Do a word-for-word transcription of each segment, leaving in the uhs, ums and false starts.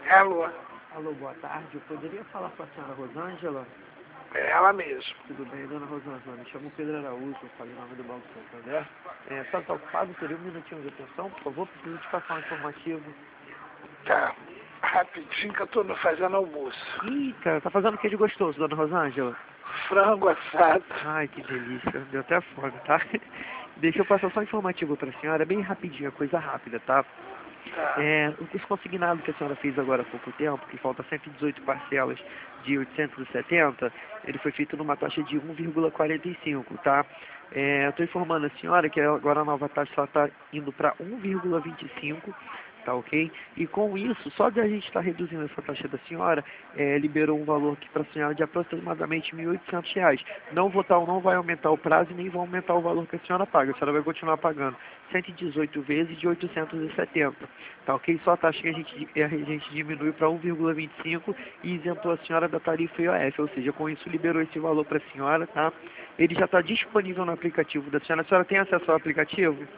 Alô, Alô, boa tarde. Eu poderia falar com a senhora Rosângela? é ela mesmo. Tudo bem, dona Rosângela? Me chamo Pedro Araújo, eu falei o nome do Banco Santander. É, só está ocupado? Teria um minutinho de atenção, por favor? Preciso te passar um informativo. Tá, rapidinho que eu tô no fazendo almoço. Ih, cara, tá fazendo o que de gostoso, dona Rosângela? Frango assado. Ai, que delícia. Deu até fome, tá? Deixa eu passar só um informativo para a senhora, bem rapidinho, coisa rápida, tá? Tá, É, o curso consignado que a senhora fez agora há pouco tempo, que falta cento e dezoito parcelas de oitocentos e setenta, ele foi feito numa taxa de um vírgula quarenta e cinco, tá? É, eu estou informando a senhora que agora a nova taxa está indo para um vírgula vinte e cinco, tá ok? E com isso, só de a gente estar reduzindo essa taxa da senhora, é, liberou um valor aqui para a senhora de aproximadamente mil e oitocentos reais. Não, vou tá, não vai aumentar o prazo e nem vai aumentar o valor que a senhora paga. A senhora vai continuar pagando cento e dezoito vezes de oitocentos e setenta, tá ok? Só a taxa que a gente, a gente diminui para um vírgula vinte e cinco e isentou a senhora da tarifa I O F, ou seja, com isso liberou esse valor para a senhora, tá? Ele já está disponível no aplicativo da senhora. A senhora tem acesso ao aplicativo?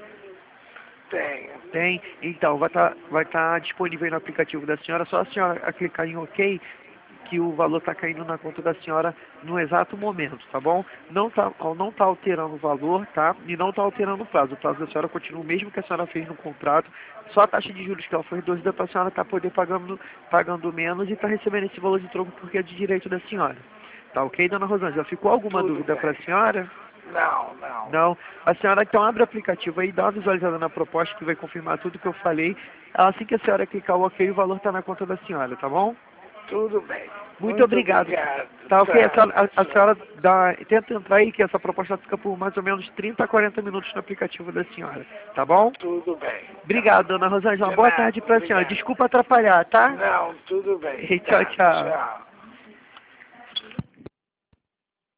tenho. Tem? Então, vai estar vai tá disponível aí no aplicativo da senhora, só a senhora clicar em OK, que o valor está caindo na conta da senhora no exato momento, tá bom? Não está não tá alterando o valor, tá? E não está alterando o prazo. O prazo da senhora continua o mesmo que a senhora fez no contrato, só a taxa de juros que ela foi reduzida para a senhora estar tá poder pagando, pagando menos e está recebendo esse valor de troco porque é de direito da senhora. Tá ok, dona Rosângela? Ficou alguma Tudo dúvida bem. para a senhora? Não, não. Não. A senhora então abre o aplicativo aí, dá uma visualizada na proposta que vai confirmar tudo que eu falei. Assim que a senhora clicar o OK, o valor está na conta da senhora, tá bom? Tudo bem. Muito obrigado. obrigado. Tá ok? A Tá, senhora, a, a tchau. senhora dá, tenta entrar aí que essa proposta fica por mais ou menos trinta a quarenta minutos no aplicativo da senhora, tá bom? Tudo bem. Obrigado, dona Rosângela. De Boa nada, tarde para a senhora. obrigado. Desculpa atrapalhar, tá? Não, tudo bem. Tchau, Tá, tchau. tchau.